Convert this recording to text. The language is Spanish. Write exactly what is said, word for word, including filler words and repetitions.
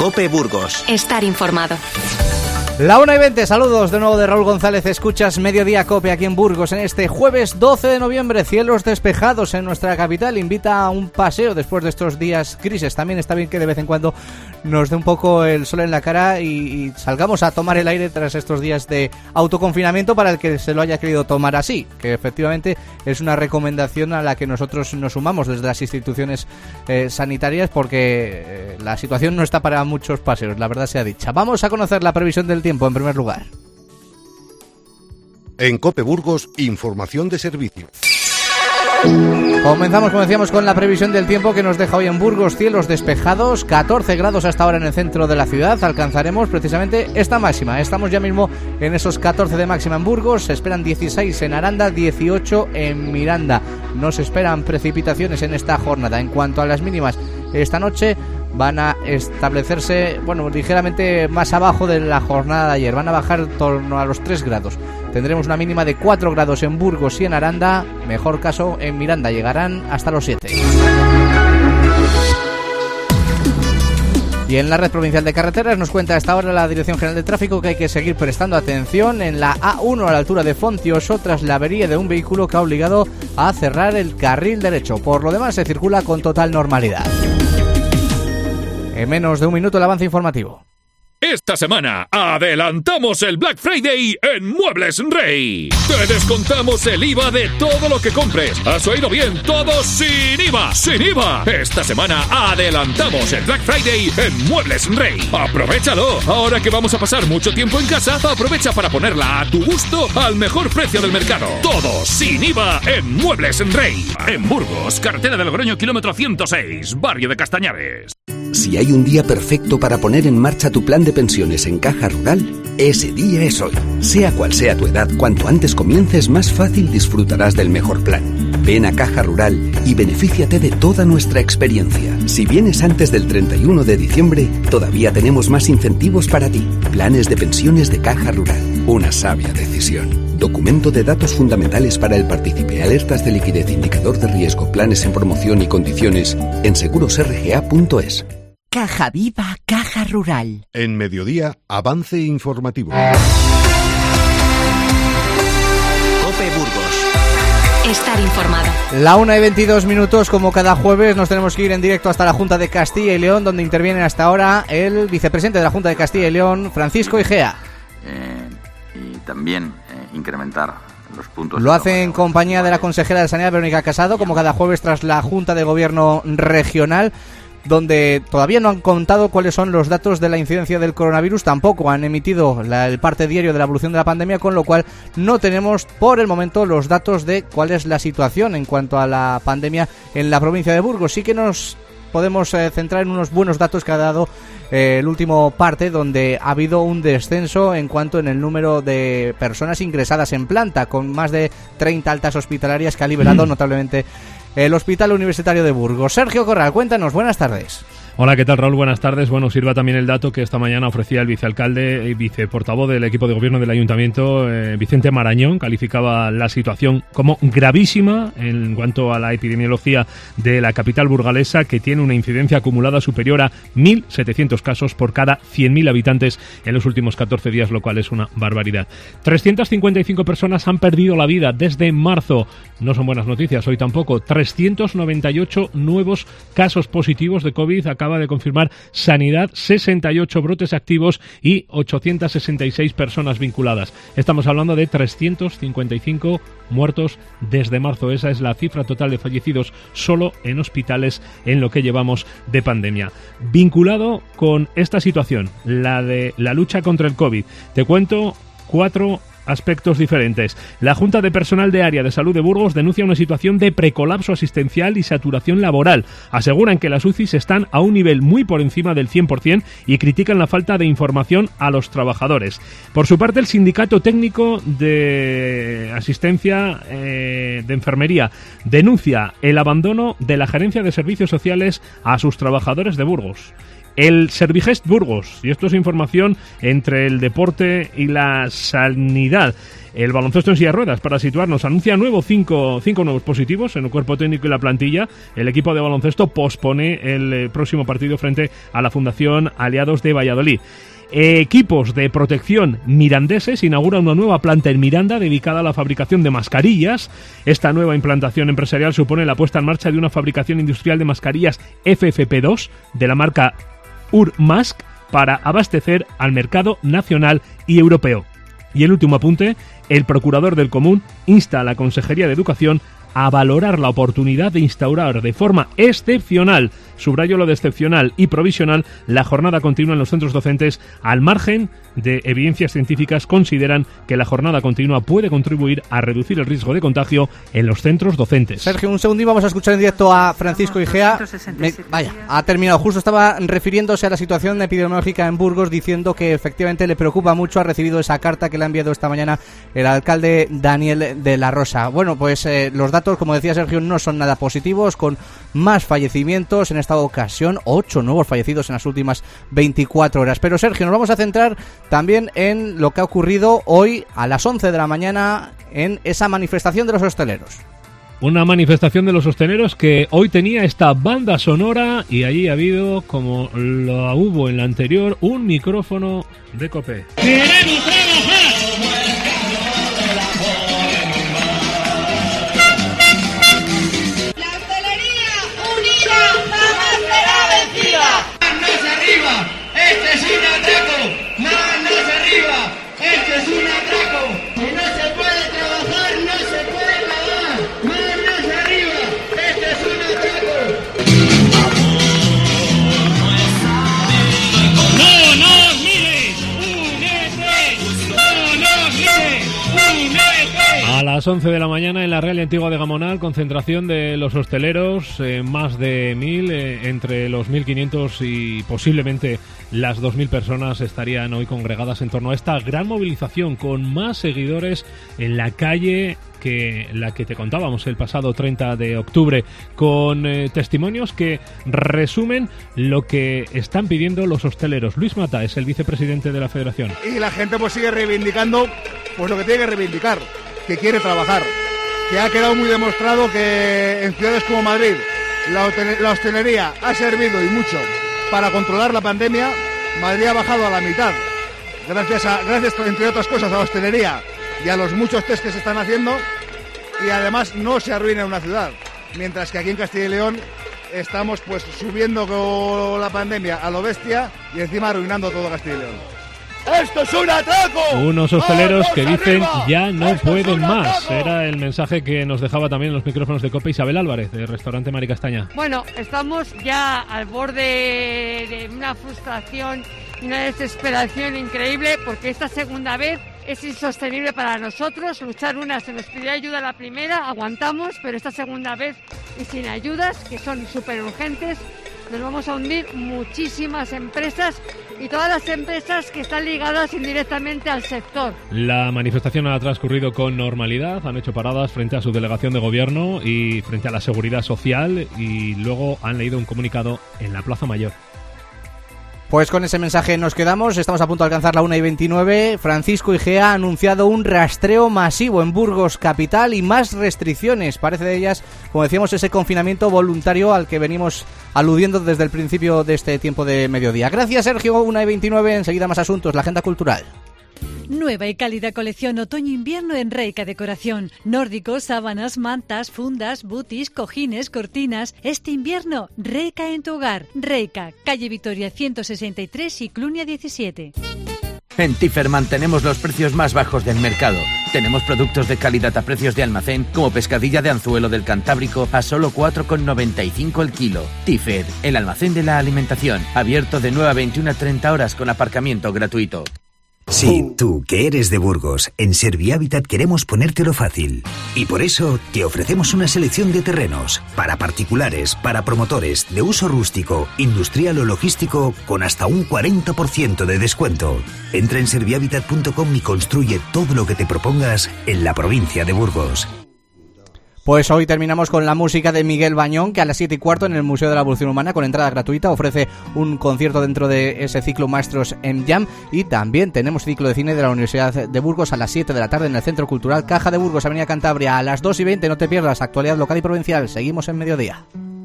COPE Burgos. Estar informado. La una y veinte, saludos de nuevo de Raúl González. Escuchas Mediodía COPE aquí en Burgos en este jueves doce de noviembre. Cielos despejados en nuestra capital. Invita a un paseo después de estos días grises. También está bien que de vez en cuando nos dé un poco el sol en la cara y, y salgamos a tomar el aire tras estos días de autoconfinamiento para el que se lo haya querido tomar así, que efectivamente es una recomendación a la que nosotros nos sumamos desde las instituciones eh, sanitarias, porque eh, la situación no está para muchos paseos, la verdad sea dicha. Vamos a conocer la previsión del tiempo en primer lugar. En COPE Burgos, información de servicio. Comenzamos, como decíamos, con la previsión del tiempo que nos deja hoy en Burgos. Cielos despejados, catorce grados hasta ahora en el centro de la ciudad. Alcanzaremos precisamente esta máxima. Estamos ya mismo en esos catorce de máxima en Burgos. Se esperan dieciséis en Aranda, dieciocho en Miranda. No se esperan precipitaciones en esta jornada. En cuanto a las mínimas, esta noche van a establecerse, bueno, ligeramente más abajo de la jornada de ayer. Van a bajar en torno a los tres grados. Tendremos una mínima de cuatro grados en Burgos y en Aranda. Mejor caso en Miranda, llegarán hasta los siete. Y en la red provincial de carreteras nos cuenta a esta hora la Dirección General de Tráfico que hay que seguir prestando atención en la A uno a la altura de Fontioso tras la avería de un vehículo que ha obligado a cerrar el carril derecho. Por lo demás se circula con total normalidad. En menos de un minuto el avance informativo. Esta semana adelantamos el Black Friday en Muebles Rey. Te descontamos el I V A de todo lo que compres. ¿Has oído bien? Todo sin I V A. ¡Sin I V A! Esta semana adelantamos el Black Friday en Muebles Rey. ¡Aprovechalo! Ahora que vamos a pasar mucho tiempo en casa, aprovecha para ponerla a tu gusto al mejor precio del mercado. Todo sin I V A en Muebles Rey. En Burgos, carretera de Logroño, kilómetro ciento seis, barrio de Castañares. Si hay un día perfecto para poner en marcha tu plan de pensiones en Caja Rural, ese día es hoy. Sea cual sea tu edad, cuanto antes comiences, más fácil disfrutarás del mejor plan. Ven a Caja Rural y benefíciate de toda nuestra experiencia. Si vienes antes del treinta y uno de diciembre, todavía tenemos más incentivos para ti. Planes de pensiones de Caja Rural. Una sabia decisión. Documento de datos fundamentales para el partícipe, alertas de liquidez, indicador de riesgo, planes en promoción y condiciones en seguros r g a punto es. Caja Viva, Caja Rural. En Mediodía, avance informativo. COPE Burgos. Estar informado. La una y veintidós minutos, como cada jueves, nos tenemos que ir en directo hasta la Junta de Castilla y León, donde interviene hasta ahora el vicepresidente de la Junta de Castilla y León, Francisco Igea. Eh, y también eh, incrementar los puntos. Lo hace en compañía de la consejera de Sanidad, Verónica Casado, como cada jueves tras la Junta de Gobierno Regional, donde todavía no han contado cuáles son los datos de la incidencia del coronavirus, tampoco han emitido la, el parte diario de la evolución de la pandemia, con lo cual no tenemos por el momento los datos de cuál es la situación en cuanto a la pandemia en la provincia de Burgos. Sí que nos podemos eh, centrar en unos buenos datos que ha dado eh, el último parte, donde ha habido un descenso en cuanto en el número de personas ingresadas en planta, con más de treinta altas hospitalarias que ha liberado mm. notablemente el Hospital Universitario de Burgos. Sergio Corral, cuéntanos, buenas tardes. Hola, ¿qué tal, Raúl? Buenas tardes. Bueno, sirva también el dato que esta mañana ofrecía el vicealcalde y viceportavoz del equipo de gobierno del ayuntamiento, eh, Vicente Marañón. Calificaba la situación como gravísima en cuanto a la epidemiología de la capital burgalesa, que tiene una incidencia acumulada superior a mil setecientos casos por cada cien mil habitantes en los últimos catorce días, lo cual es una barbaridad. trescientas cincuenta y cinco personas han perdido la vida desde marzo. No son buenas noticias hoy tampoco. trescientos noventa y ocho nuevos casos positivos de COVID acaba de confirmar Sanidad, sesenta y ocho brotes activos y ochocientas sesenta y seis personas vinculadas. Estamos hablando de trescientos cincuenta y cinco muertos desde marzo. Esa es la cifra total de fallecidos solo en hospitales en lo que llevamos de pandemia. Vinculado con esta situación, la de la lucha contra el COVID, te cuento cuatro aspectos diferentes. La Junta de Personal de Área de Salud de Burgos denuncia una situación de precolapso asistencial y saturación laboral. Aseguran que las U C Is están a un nivel muy por encima del cien por ciento y critican la falta de información a los trabajadores. Por su parte, el Sindicato Técnico de Asistencia eh, de Enfermería denuncia el abandono de la Gerencia de Servicios Sociales a sus trabajadores de Burgos. El Servigest Burgos, y esto es información entre el deporte y la sanidad. El baloncesto en silla de ruedas, para situarnos, anuncia nuevo cinco, cinco nuevos positivos en el cuerpo técnico y la plantilla. El equipo de baloncesto pospone el eh, próximo partido frente a la Fundación Aliados de Valladolid. Equipos de protección mirandeses inaugura una nueva planta en Miranda dedicada a la fabricación de mascarillas. Esta nueva implantación empresarial supone la puesta en marcha de una fabricación industrial de mascarillas F F P dos de la marca Urmask para abastecer al mercado nacional y europeo. Y el último apunte, el procurador del Común insta a la Consejería de Educación a valorar la oportunidad de instaurar de forma excepcional, subrayo lo de excepcional y provisional, la jornada continua en los centros docentes. Al margen de evidencias científicas, consideran que la jornada continua puede contribuir a reducir el riesgo de contagio en los centros docentes. Sergio, un segundo y vamos a escuchar en directo a Francisco Igea. Me, vaya, ha terminado. Justo estaba refiriéndose a la situación epidemiológica en Burgos, diciendo que efectivamente le preocupa mucho. Ha recibido esa carta que le ha enviado esta mañana el alcalde Daniel de la Rosa. Bueno, pues eh, los datos, como decía Sergio, no son nada positivos, con más fallecimientos en esta ocasión, ocho nuevos fallecidos en las últimas veinticuatro horas. Pero Sergio, nos vamos a centrar también en lo que ha ocurrido hoy a las once de la mañana en esa manifestación de los hosteleros. Una manifestación de los hosteleros que hoy tenía esta banda sonora y allí ha habido, como lo hubo en la anterior, un micrófono de COPE. ¡Queremos trabajar! ¡La hostelería unida jamás será vencida! ¡Manos arriba! ¡Este es un atraco! ¡Manos arriba! ¡Este es un atraco! ¡Que no se puede trabajar, no se puede pagar! ¡Manos arriba! ¡Este es un atraco! ¡No nos mires! ¡Únete! ¡No nos mires! ¡Únete! A las once de la mañana en la Real y Antigua de Gamonal, concentración de los hosteleros, eh, más de mil, eh, entre los mil quinientos y posiblemente las dos mil personas estarían hoy congregadas en torno a esta gran movilización, con más seguidores en la calle que la que te contábamos el pasado treinta de octubre, con eh, testimonios que resumen lo que están pidiendo los hosteleros. Luis Mata es el vicepresidente de la Federación. Y la gente pues sigue reivindicando pues lo que tiene que reivindicar, que quiere trabajar, que ha quedado muy demostrado que en ciudades como Madrid la, hotel- la hostelería ha servido y mucho para controlar la pandemia. Madrid ha bajado a la mitad, gracias a, gracias entre otras cosas a la hostelería y a los muchos test que se están haciendo, y además no se arruina una ciudad, mientras que aquí en Castilla y León estamos pues subiendo con la pandemia a lo bestia y encima arruinando todo Castilla y León. ¡Esto es un atraco! Unos hosteleros que dicen arriba! ya no ¡Esto pueden es más. atraco! Era el mensaje que nos dejaba también en los micrófonos de COPE Isabel Álvarez, del restaurante Mari Castaña. Bueno, estamos ya al borde de una frustración y una desesperación increíble, porque esta segunda vez es insostenible para nosotros. Luchar una, se nos pidió ayuda la primera, aguantamos, pero esta segunda vez y sin ayudas, que son súper urgentes, nos vamos a hundir muchísimas empresas y todas las empresas que están ligadas indirectamente al sector. La manifestación ha transcurrido con normalidad, han hecho paradas frente a su delegación de gobierno y frente a la seguridad social, y luego han leído un comunicado en la Plaza Mayor. Pues con ese mensaje nos quedamos, estamos a punto de alcanzar la una y veintinueve. Francisco Igea ha anunciado un rastreo masivo en Burgos capital y más restricciones. Parece de ellas, como decíamos, ese confinamiento voluntario al que venimos aludiendo desde el principio de este tiempo de mediodía. Gracias, Sergio. una y veintinueve, enseguida más asuntos, la agenda cultural. Nueva y cálida colección otoño-invierno en Reika Decoración. Nórdicos, sábanas, mantas, fundas, butis, cojines, cortinas. Este invierno, Reika en tu hogar. Reika, calle Vitoria ciento sesenta y tres y Clunia diecisiete. En Tiferman tenemos los precios más bajos del mercado. Tenemos productos de calidad a precios de almacén, como pescadilla de anzuelo del Cantábrico a solo cuatro con noventa y cinco el kilo. Tifer, el almacén de la alimentación, abierto de nueve a veintiuna a treinta horas con aparcamiento gratuito. Sí, tú, que eres de Burgos, en Servihabitat queremos ponértelo fácil. Y por eso te ofrecemos una selección de terrenos, para particulares, para promotores, de uso rústico, industrial o logístico, con hasta un cuarenta por ciento de descuento. Entra en servihabitat punto com y construye todo lo que te propongas en la provincia de Burgos. Pues hoy terminamos con la música de Miguel Bañón, que a las siete y cuarto en el Museo de la Evolución Humana, con entrada gratuita, ofrece un concierto dentro de ese ciclo Maestros en Jam. Y también tenemos ciclo de cine de la Universidad de Burgos a las siete de la tarde en el Centro Cultural Caja de Burgos, Avenida Cantabria, a las dos y veinte. No te pierdas actualidad local y provincial. Seguimos en mediodía.